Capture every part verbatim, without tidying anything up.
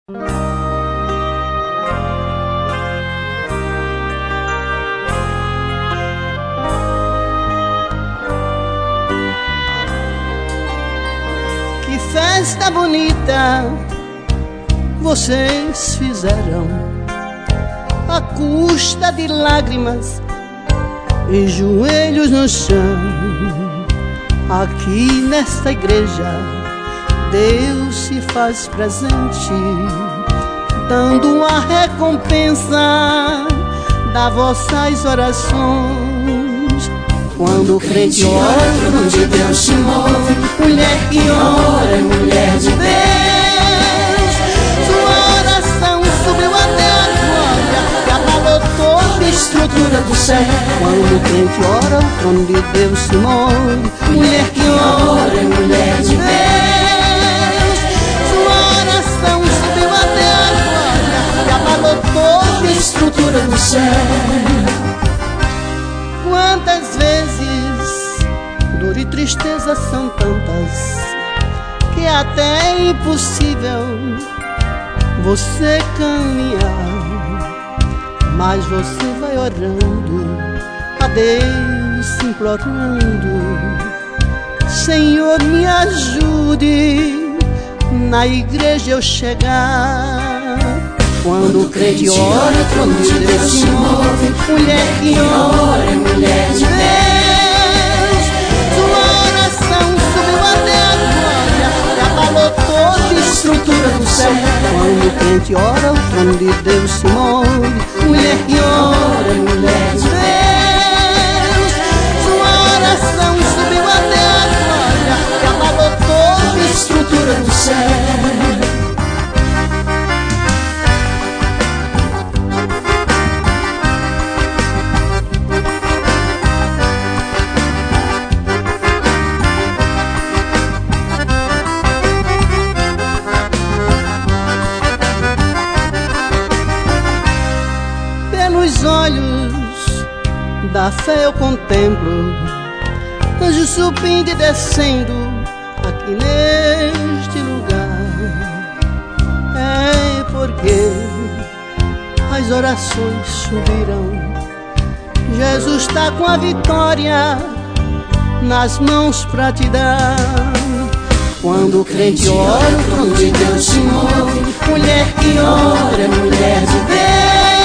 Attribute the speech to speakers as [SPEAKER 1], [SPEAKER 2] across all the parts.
[SPEAKER 1] Que festa bonita vocês fizeram, à custa de lágrimas e joelhos no chão. Aqui nesta igreja Deus se faz presente, dando a recompensa das vossas orações. Quando o crente ora, o trono de Deus se move. Mulher que ora é mulher de Deus. Sua oração subiu até a glória e abalou toda a estrutura do céu. Quando o crente ora, o trono de Deus se move. Mulher que ora é mulher de Deus. Sua oração subiu até a glória e abalou toda a estrutura do céu. Quantas vezes dor e tristeza são tantas que até é impossível você caminhar, mas você vai orando a Deus, implorando: Senhor, me ajude na igreja eu chegar. Quando o crente ora, o trono de Deus se move. Mulher que ora é mulher de Deus. Sua oração subiu até a glória e abalou toda a estrutura do céu. Quando o crente ora, o trono de Deus se move. Mulher que ora é mulher de Deus. Sua oração subiu até a glória e abalou toda a estrutura do céu. Pelos olhos da fé eu contemplo anjos subindo e descendo aqui neste lugar. É porque as orações subiram. Jesus está com a vitória nas mãos pra te dar. Quando o crente ora, o trono de Deus se move. Mulher que ora é mulher de Deus.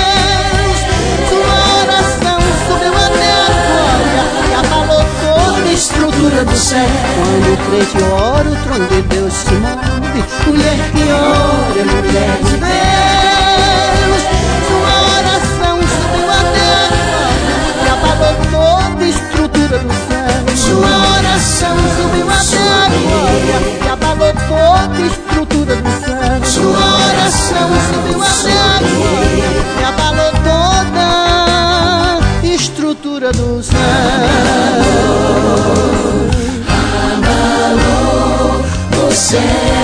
[SPEAKER 1] Estrutura do céu. Quando o crente ora, o trono de Deus se move. Mulher que ora é mulher de Deus. Sua oração subiu até a glória e abalou toda a estrutura do céu. Sua oração subiu até a glória e abalou toda a estrutura do céu. Sua oração subiu até a glória e abalou toda a estrutura do céu. Abalou o céu.